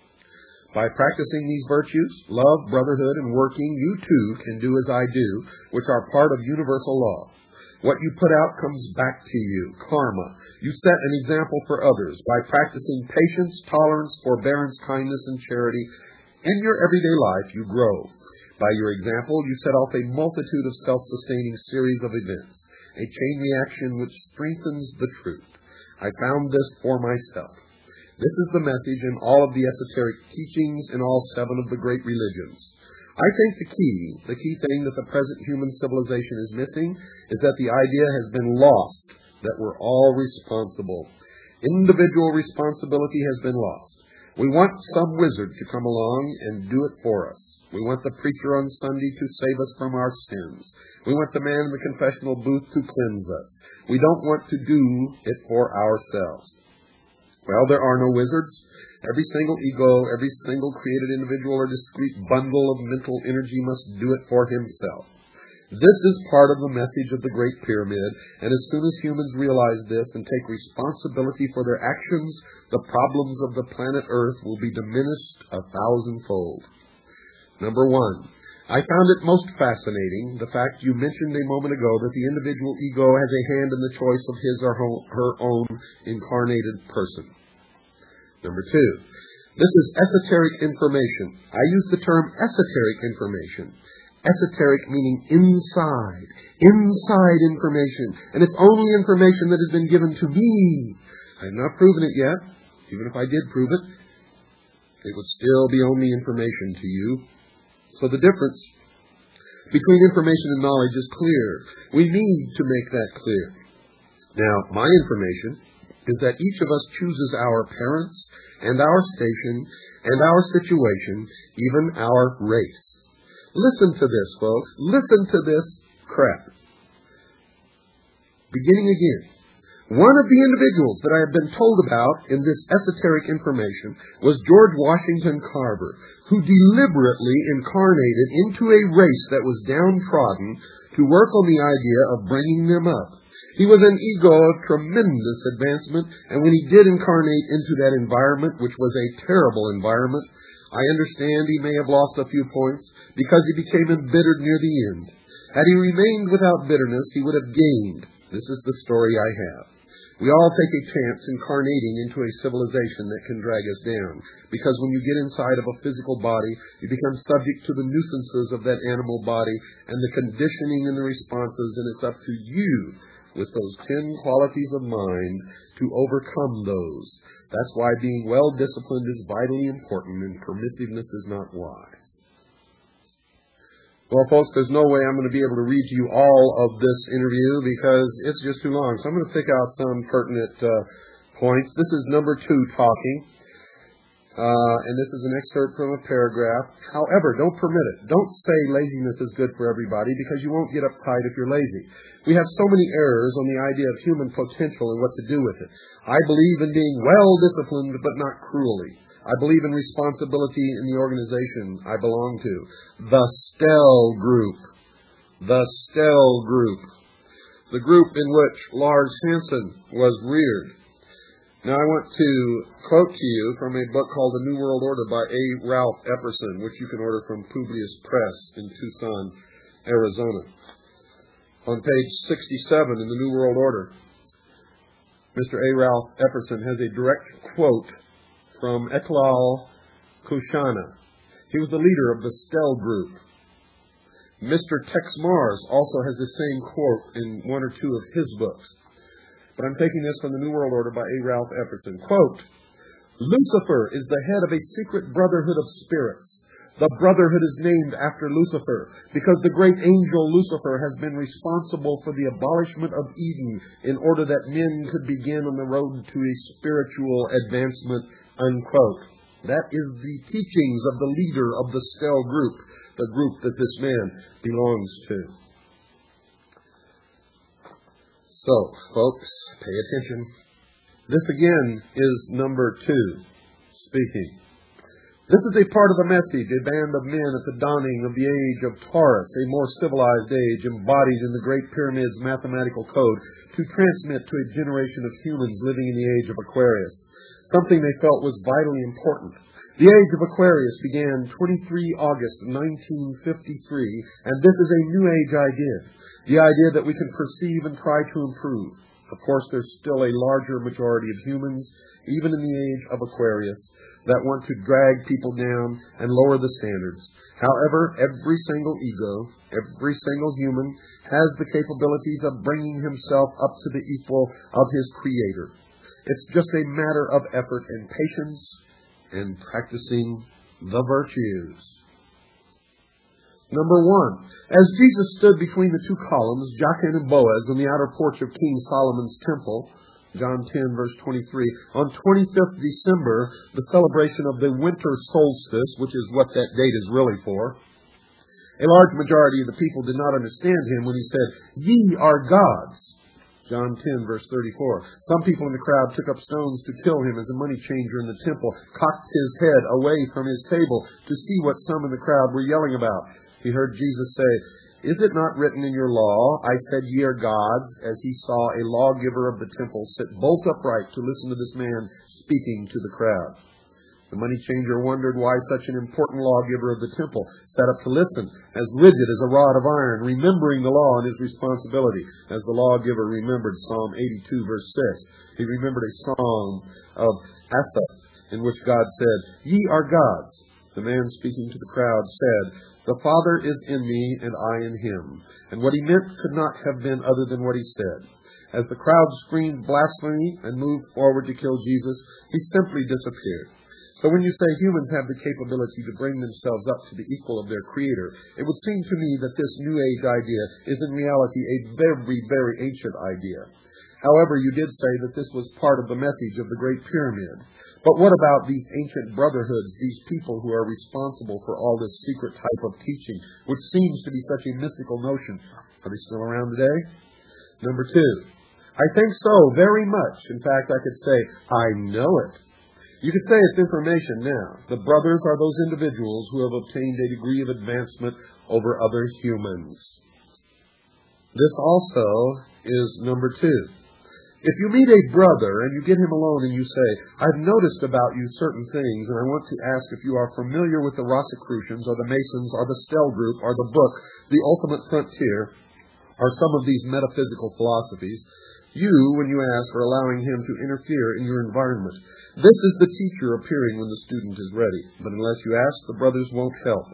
By practicing these virtues, love, brotherhood, and working, you too can do as I do, which are part of universal law. What you put out comes back to you, karma. You set an example for others by practicing patience, tolerance, forbearance, kindness, and charity. In your everyday life, you grow. By your example, you set off a multitude of self-sustaining series of events, a chain reaction which strengthens the truth. I found this for myself. This is the message in all of the esoteric teachings in all 7 of the great religions. I think the key thing that the present human civilization is missing is that the idea has been lost that we're all responsible. Individual responsibility has been lost. We want some wizard to come along and do it for us. We want the preacher on Sunday to save us from our sins. We want the man in the confessional booth to cleanse us. We don't want to do it for ourselves. Well, there are no wizards. Every single ego, every single created individual or discrete bundle of mental energy must do it for himself. This is part of the message of the Great Pyramid, and as soon as humans realize this and take responsibility for their actions, the problems of the planet Earth will be diminished 1,000-fold. Number 1, I found it most fascinating, the fact you mentioned a moment ago that the individual ego has a hand in the choice of his or her own incarnated person. Number 2, this is esoteric information. I use the term esoteric information. Esoteric meaning inside information. And it's only information that has been given to me. I have not proven it yet. Even if I did prove it, it would still be only information to you. So the difference between information and knowledge is clear. We need to make that clear. Now, my information is that each of us chooses our parents and our station and our situation, even our race. Listen to this, folks. Listen to this crap. Beginning again. One of the individuals that I have been told about in this esoteric information was George Washington Carver, who deliberately incarnated into a race that was downtrodden to work on the idea of bringing them up. He was an ego of tremendous advancement, and when he did incarnate into that environment, which was a terrible environment, I understand he may have lost a few points because he became embittered near the end. Had he remained without bitterness, he would have gained. This is the story I have. We all take a chance incarnating into a civilization that can drag us down, because when you get inside of a physical body, you become subject to the nuisances of that animal body and the conditioning and the responses, and it's up to you with those 10 qualities of mind to overcome those. That's why being well-disciplined is vitally important, and permissiveness is not wise. Well, folks, there's no way I'm going to be able to read to you all of this interview because it's just too long. So I'm going to pick out some pertinent points. This is number 2 talking. And this is an excerpt from a paragraph. However, don't permit it. Don't say laziness is good for everybody because you won't get uptight if you're lazy. We have so many errors on the idea of human potential and what to do with it. I believe in being well-disciplined but not cruelly. I believe in responsibility in the organization I belong to. The Stell Group. The Stell Group. The group in which Lars Hansen was reared. Now I want to quote to you from a book called The New World Order by A. Ralph Epperson, which you can order from Publius Press in Tucson, Arizona. On page 67 in The New World Order, Mr. A. Ralph Epperson has a direct quote from Etlal Kushana. He was the leader of the Stell Group. Mr. Tex Mars also has the same quote in 1 or 2 of his books. But I'm taking this from the New World Order by A. Ralph Epperson. Quote, Lucifer is the head of a secret brotherhood of spirits. The brotherhood is named after Lucifer because the great angel Lucifer has been responsible for the abolishment of Eden in order that men could begin on the road to a spiritual advancement, unquote. That is the teachings of the leader of the Stell group, the group that this man belongs to. So, folks, pay attention. This again is number 2 speaking. This is a part of the message, a band of men at the dawning of the age of Taurus, a more civilized age embodied in the Great Pyramid's mathematical code, to transmit to a generation of humans living in the age of Aquarius, something they felt was vitally important. The age of Aquarius began 23 August 1953, and this is a New Age idea, the idea that we can perceive and try to improve. Of course, there's still a larger majority of humans, even in the age of Aquarius, that want to drag people down and lower the standards. However, every single ego, every single human, has the capabilities of bringing himself up to the equal of his Creator. It's just a matter of effort and patience and practicing the virtues. Number 1. As Jesus stood between the 2 columns, Jachin and Boaz, on the outer porch of King Solomon's temple, John 10, verse 23. On 25th December, the celebration of the winter solstice, which is what that date is really for, a large majority of the people did not understand him when he said, "Ye are gods." John 10, verse 34. Some people in the crowd took up stones to kill him as a money changer in the temple, cocked his head away from his table to see what some in the crowd were yelling about. He heard Jesus say, "Is it not written in your law, I said ye are gods," as he saw a lawgiver of the temple sit bolt upright to listen to this man speaking to the crowd. The money changer wondered why such an important lawgiver of the temple sat up to listen, as rigid as a rod of iron, remembering the law and his responsibility, as the lawgiver remembered Psalm 82, verse 6. He remembered a song of Asaph in which God said, "Ye are gods." The man speaking to the crowd said, "The Father is in me, and I in him." And what he meant could not have been other than what he said. As the crowd screamed blasphemy and moved forward to kill Jesus, he simply disappeared. So when you say humans have the capability to bring themselves up to the equal of their Creator, it would seem to me that this New Age idea is in reality a very, very ancient idea. However, you did say that this was part of the message of the Great Pyramid. But what about these ancient brotherhoods, these people who are responsible for all this secret type of teaching, which seems to be such a mystical notion? Are they still around today? Number 2. I think so, very much. In fact, I could say, I know it. You could say it's information now. The brothers are those individuals who have obtained a degree of advancement over other humans. This also is number 2. If you meet a brother and you get him alone and you say, "I've noticed about you certain things, and I want to ask if you are familiar with the Rosicrucians or the Masons or the Stell Group or the book, The Ultimate Frontier, or some of these metaphysical philosophies," you, when you ask, are allowing him to interfere in your environment. This is the teacher appearing when the student is ready. But unless you ask, the brothers won't help.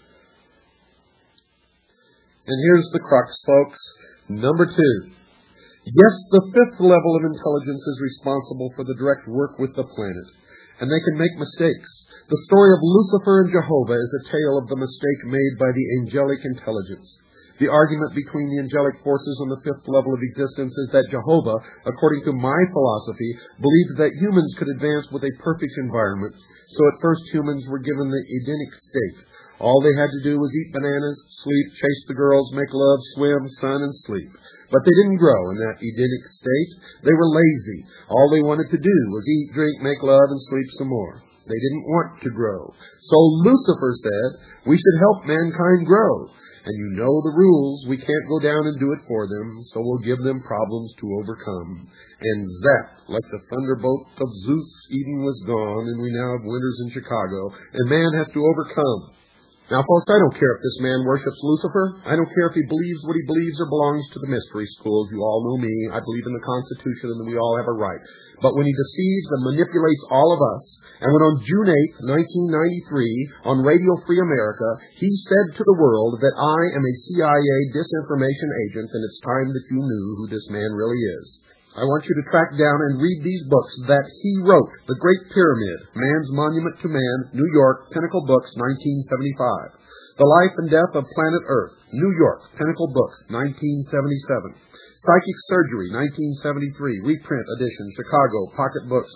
And here's the crux, folks. Number 2. Yes, the 5th level of intelligence is responsible for the direct work with the planet. And they can make mistakes. The story of Lucifer and Jehovah is a tale of the mistake made by the angelic intelligence. The argument between the angelic forces on the 5th level of existence is that Jehovah, according to my philosophy, believed that humans could advance with a perfect environment. So at first humans were given the Edenic state. All they had to do was eat bananas, sleep, chase the girls, make love, swim, sun, and sleep. But they didn't grow in that Edenic state. They were lazy. All they wanted to do was eat, drink, make love, and sleep some more. They didn't want to grow. So Lucifer said, "We should help mankind grow. And you know the rules. We can't go down and do it for them, so we'll give them problems to overcome." And zap, like the thunderbolt of Zeus, Eden was gone, and we now have winters in Chicago, and man has to overcome. Now, folks, I don't care if this man worships Lucifer. I don't care if he believes what he believes or belongs to the mystery schools. You all know me. I believe in the Constitution and that we all have a right. But when he deceives and manipulates all of us, and when on June 8th, 1993, on Radio Free America, he said to the world that I am a CIA disinformation agent and it's time that you knew who this man really is. I want you to track down and read these books that he wrote. The Great Pyramid, Man's Monument to Man, New York, Pinnacle Books, 1975. The Life and Death of Planet Earth, New York, Pinnacle Books, 1977. Psychic Surgery, 1973, reprint edition, Chicago, Pocket Books,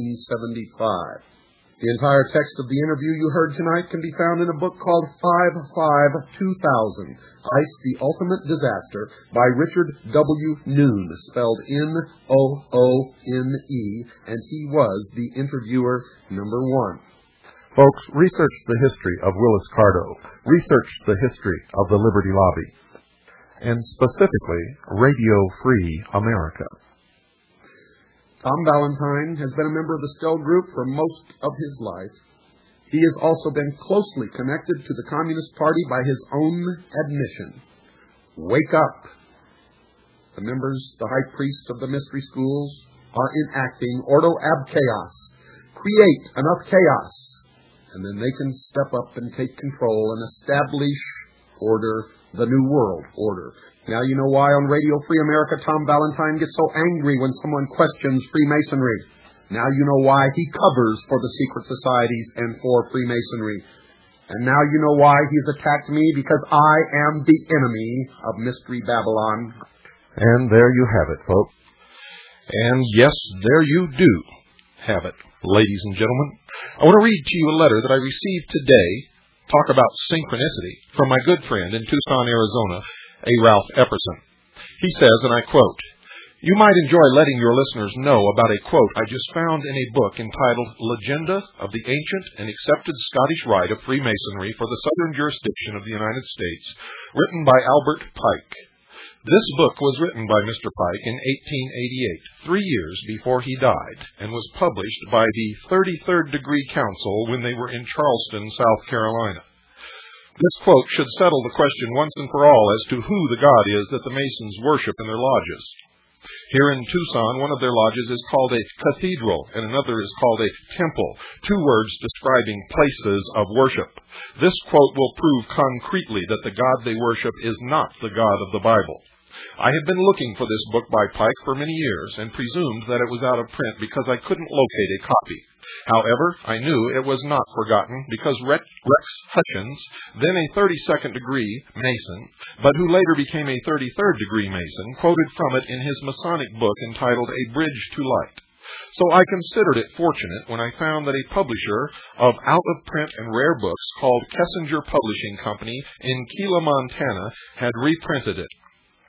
1975. The entire text of the interview you heard tonight can be found in a book called 5-5-2000, Ice the Ultimate Disaster, by Richard W. Noone, spelled Noone, and he was the interviewer number one. Folks, research the history of Willis Carto. Research the history of the Liberty Lobby. And specifically, Radio Free America. Tom Valentine has been a member of the Stell Group for most of his life. He has also been closely connected to the Communist Party by his own admission. Wake up! The members, the high priests of the mystery schools, are enacting Ordo ab chaos. Create enough chaos, and then they can step up and take control and establish order, the New World Order. Now you know why on Radio Free America Tom Valentine gets so angry when someone questions Freemasonry. Now you know why he covers for the secret societies and for Freemasonry. And now you know why he's attacked me, because I am the enemy of Mystery Babylon. And there you have it, folks. And yes, there you do have it, ladies and gentlemen. I want to read to you a letter that I received today. Talk about synchronicity, from my good friend in Tucson, Arizona, A. Ralph Epperson. He says, and I quote, "You might enjoy letting your listeners know about a quote I just found in a book entitled Legenda of the Ancient and Accepted Scottish Rite of Freemasonry for the Southern Jurisdiction of the United States, written by Albert Pike. This book was written by Mr. Pike in 1888, 3 years before he died, and was published by the 33rd Degree Council when they were in Charleston, South Carolina. This quote should settle the question once and for all as to who the God is that the Masons worship in their lodges. Here in Tucson, one of their lodges is called a cathedral, and another is called a temple, 2 words describing places of worship. This quote will prove concretely that the God they worship is not the God of the Bible. I had been looking for this book by Pike for many years, and presumed that it was out of print because I couldn't locate a copy. However, I knew it was not forgotten because Rex Hutchins, then a 32nd degree Mason, but who later became a 33rd degree Mason, quoted from it in his Masonic book entitled A Bridge to Light. So I considered it fortunate when I found that a publisher of out-of-print and rare books called Kessinger Publishing Company in Keela, Montana, had reprinted it.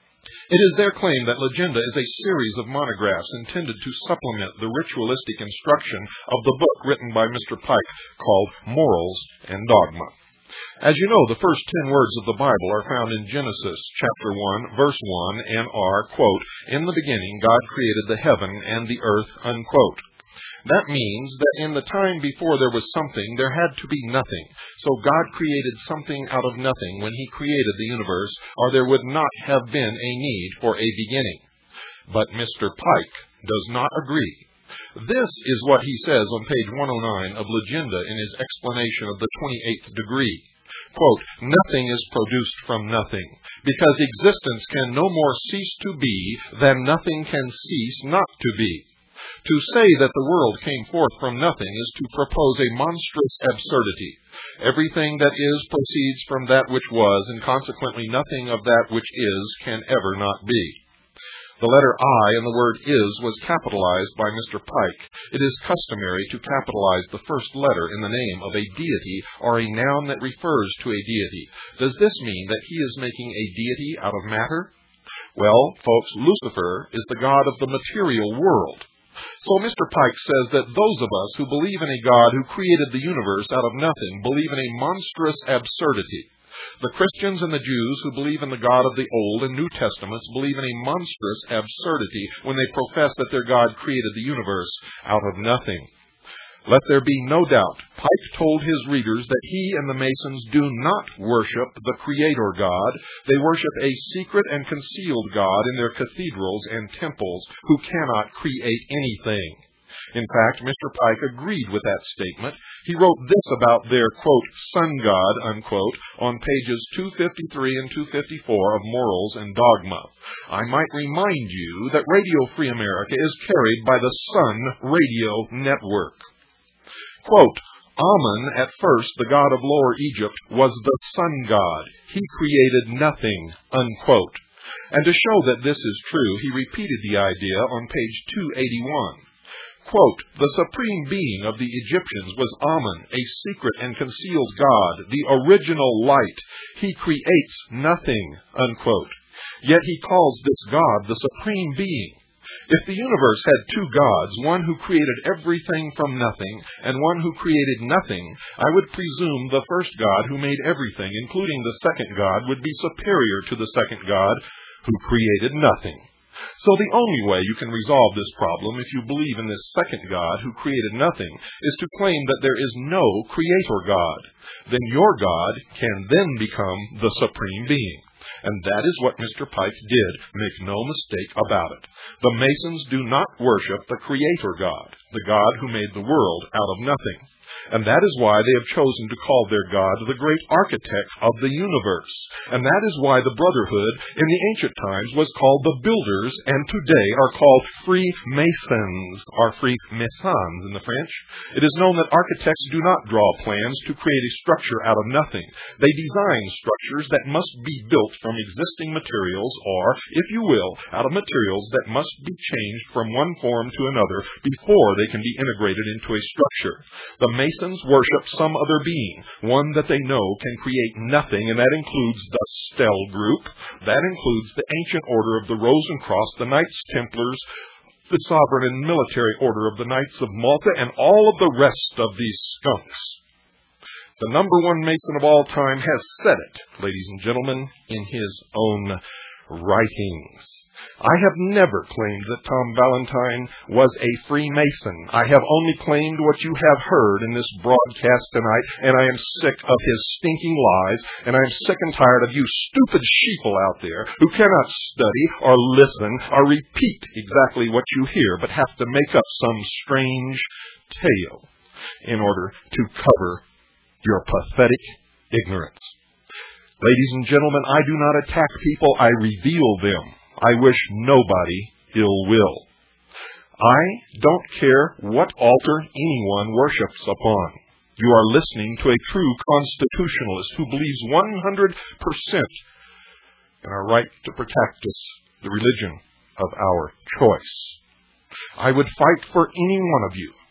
It is their claim that Legenda is a series of monographs intended to supplement the ritualistic instruction of the book written by Mr. Pike called Morals and Dogma. As you know, the first 10 words of the Bible are found in Genesis chapter 1, verse 1, and are, quote, "In the beginning God created the heaven and the earth," unquote. That means that in the time before there was something, there had to be nothing. So God created something out of nothing when he created the universe, or there would not have been a need for a beginning. But Mr. Pike does not agree. This is what he says on page 109 of Legenda in his explanation of the 28th degree. Quote, "Nothing is produced from nothing, because existence can no more cease to be than nothing can cease not to be. To say that the world came forth from nothing is to propose a monstrous absurdity. Everything that is proceeds from that which was, and consequently nothing of that which is can ever not be." The letter I in the word is was capitalized by Mr. Pike. It is customary to capitalize the first letter in the name of a deity or a noun that refers to a deity. Does this mean that he is making a deity out of matter? Well, folks, Lucifer is the god of the material world. So Mr. Pike says that those of us who believe in a God who created the universe out of nothing believe in a monstrous absurdity. The Christians and the Jews who believe in the God of the Old and New Testaments believe in a monstrous absurdity when they profess that their God created the universe out of nothing. Let there be no doubt, Pike told his readers that he and the Masons do not worship the Creator God. They worship a secret and concealed God in their cathedrals and temples who cannot create anything. In fact, Mr. Pike agreed with that statement. He wrote this about their, quote, sun god, unquote, on pages 253 and 254 of Morals and Dogma. I might remind you that Radio Free America is carried by the Sun Radio Network. Quote, Amun, at first the god of Lower Egypt, was the sun god. He created nothing, unquote. And to show that this is true, he repeated the idea on page 281. Quote, the supreme being of the Egyptians was Amun, a secret and concealed god, the original light. He creates nothing, unquote. Yet he calls this god the supreme being. If the universe had two gods, one who created everything from nothing and one who created nothing, I would presume the first god who made everything, including the second god, would be superior to the second god who created nothing. So the only way you can resolve this problem, if you believe in this second God who created nothing, is to claim that there is no creator God. Then your God can then become the supreme being. And that is what Mr. Pike did. Make no mistake about it. The Masons do not worship the creator God, the God who made the world out of nothing. And that is why they have chosen to call their God the great architect of the universe. And that is why the Brotherhood in the ancient times was called the Builders, and today are called Freemasons, or Freemasons in the French. It is known that architects do not draw plans to create a structure out of nothing. They design structures that must be built from existing materials, or, if you will, out of materials that must be changed from one form to another before they can be integrated into a structure. The Masons worship some other being, one that they know can create nothing, and that includes the Stell Group. That includes the ancient order of the Rosencross, the Knights Templars, the sovereign and military order of the Knights of Malta, and all of the rest of these skunks. The number one Mason of all time has said it, ladies and gentlemen, in his own writings. I have never claimed that Tom Valentine was a Freemason. I have only claimed what you have heard in this broadcast tonight, and I am sick of his stinking lies, and I am sick and tired of you stupid sheeple out there who cannot study or listen or repeat exactly what you hear, but have to make up some strange tale in order to cover your pathetic ignorance. Ladies and gentlemen, I do not attack people, I reveal them. I wish nobody ill will. I don't care what altar anyone worships upon. You are listening to a true constitutionalist who believes 100% in our right to practice the religion of our choice. I would fight for any one of you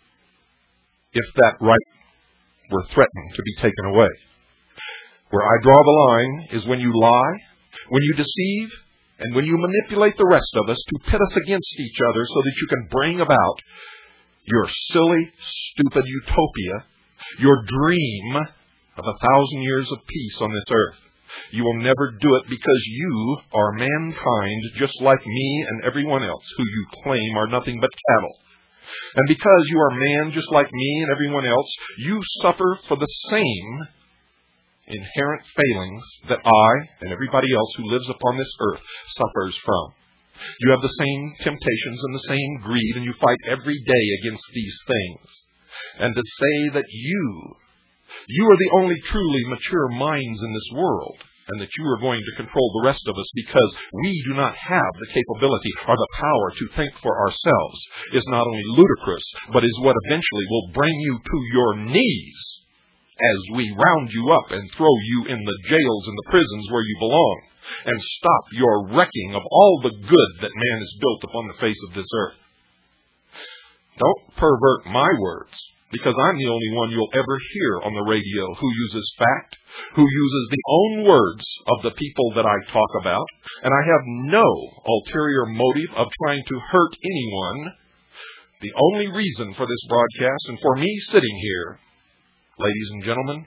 if that right were threatened to be taken away. Where I draw the line is when you lie, when you deceive, and when you manipulate the rest of us to pit us against each other so that you can bring about your silly, stupid utopia, your dream of 1,000 years of peace on this earth. You will never do it because you are mankind just like me and everyone else who you claim are nothing but cattle. And because you are man just like me and everyone else, you suffer for the same inherent failings that I and everybody else who lives upon this earth suffers from. You have the same temptations and the same greed, and you fight every day against these things. And to say that you are the only truly mature minds in this world, and that you are going to control the rest of us because we do not have the capability or the power to think for ourselves, is not only ludicrous, but is what eventually will bring you to your knees as we round you up and throw you in the jails and the prisons where you belong, and stop your wrecking of all the good that man has built upon the face of this earth. Don't pervert my words, because I'm the only one you'll ever hear on the radio who uses fact, who uses the own words of the people that I talk about, and I have no ulterior motive of trying to hurt anyone. The only reason for this broadcast and for me sitting here, ladies and gentlemen,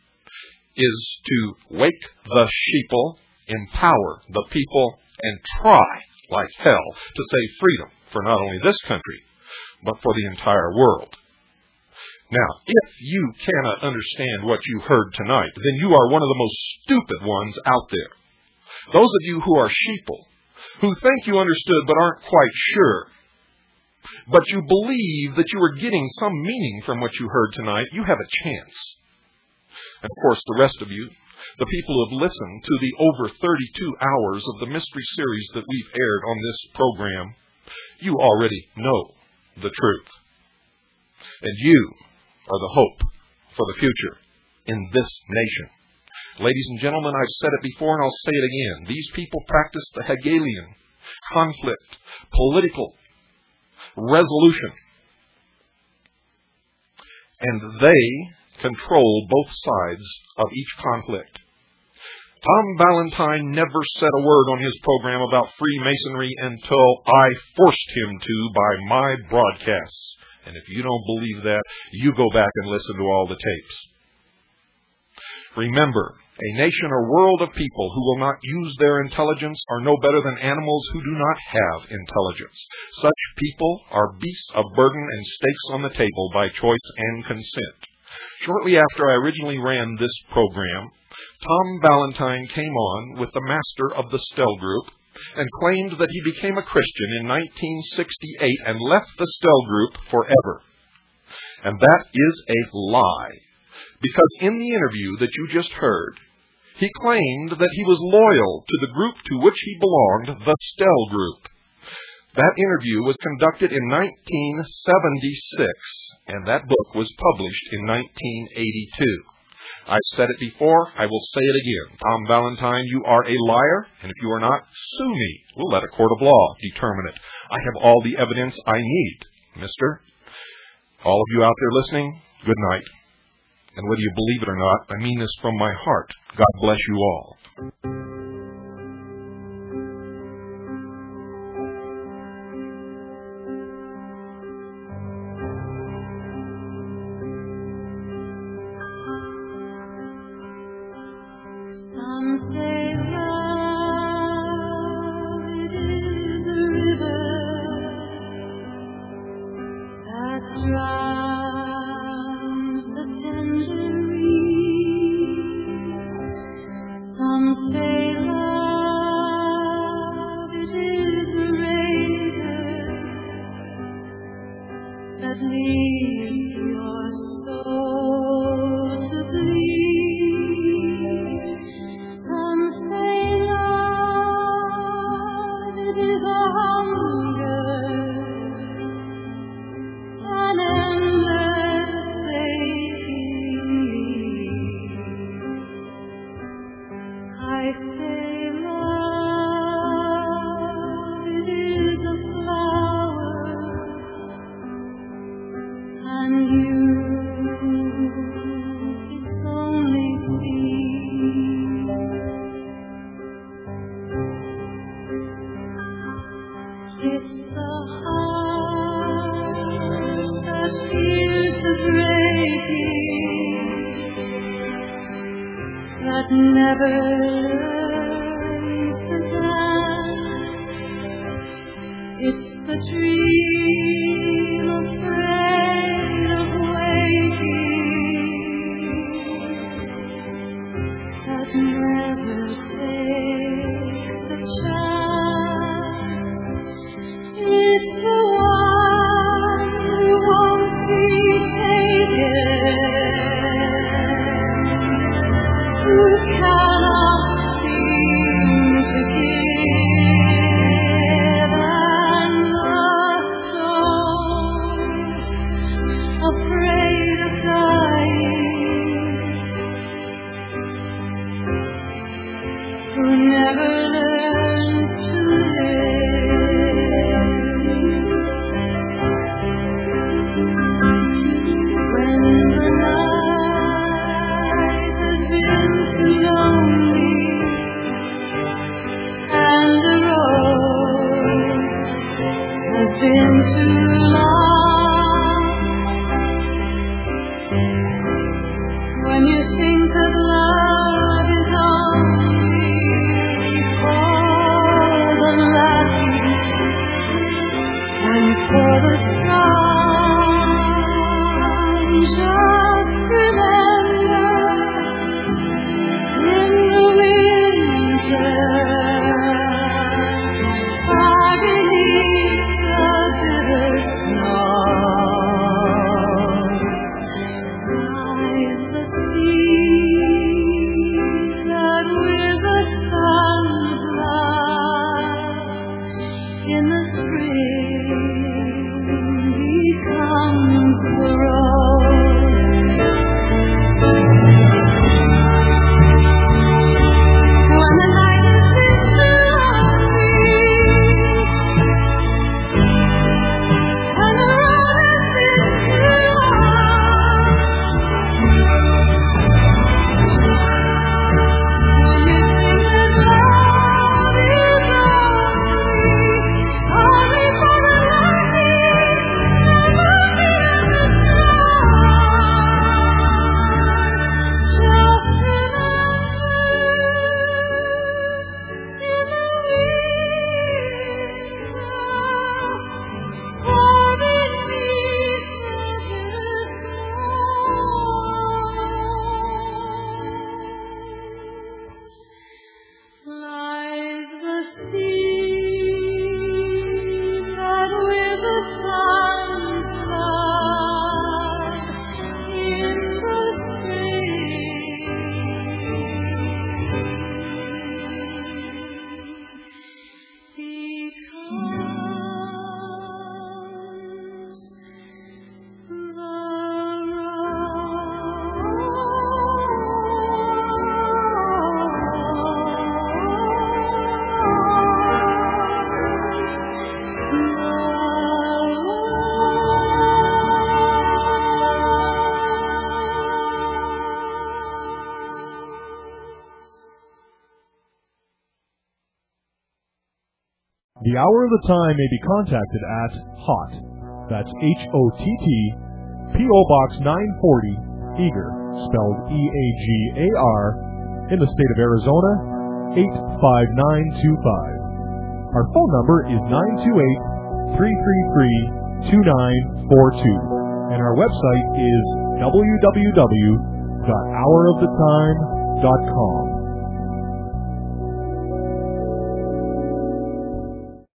is to wake the sheeple, empower the people, and try, like hell, to save freedom for not only this country, but for the entire world. Now, if you cannot understand what you heard tonight, then you are one of the most stupid ones out there. Those of you who are sheeple, who think you understood but aren't quite sure, but you believe that you are getting some meaning from what you heard tonight, you have a chance. And of course, the rest of you, the people who have listened to the over 32 hours of the mystery series that we've aired on this program, you already know the truth. And you are the hope for the future in this nation. Ladies and gentlemen, I've said it before and I'll say it again. These people practice the Hegelian conflict, political resolution. And they control both sides of each conflict. Tom Valentine never said a word on his program about Freemasonry until I forced him to by my broadcasts. And if you don't believe that, you go back and listen to all the tapes. Remember, a nation or world of people who will not use their intelligence are no better than animals who do not have intelligence. Such people are beasts of burden and stakes on the table by choice and consent. Shortly after I originally ran this program, Tom Valentine came on with the master of the Stell Group and claimed that he became a Christian in 1968 and left the Stell Group forever. And that is a lie, because in the interview that you just heard, he claimed that he was loyal to the group to which he belonged, the Stell Group. That interview was conducted in 1976, and that book was published in 1982. I've said it before, I will say it again. Tom Valentine, you are a liar, and if you are not, sue me. We'll let a court of law determine it. I have all the evidence I need, mister. All of you out there listening, good night. And whether you believe it or not, I mean this from my heart. God bless you all. The Hour of the Time may be contacted at HOTT, that's HOTT, P.O. Box 940, Eager, spelled E-A-G-A-R, in the state of Arizona, 85925. Our phone number is 928-333-2942, and our website is www.houroftetime.com.